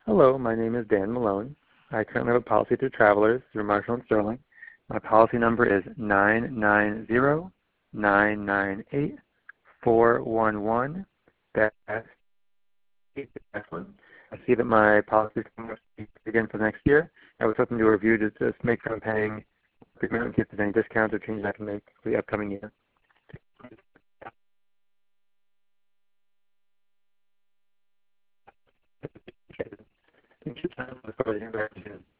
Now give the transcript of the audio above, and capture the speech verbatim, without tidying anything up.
Hello, my name is Dan Malone. I currently have a policy through Travelers through Marshall and Sterling. My policy number is nine nine zero nine nine eight four one one. That's the best one. I see that my policy is coming up again for next year. I was hoping to review to just make sure I'm paying the amount, see if there's any discounts or changes I can make for the upcoming year. Thank you.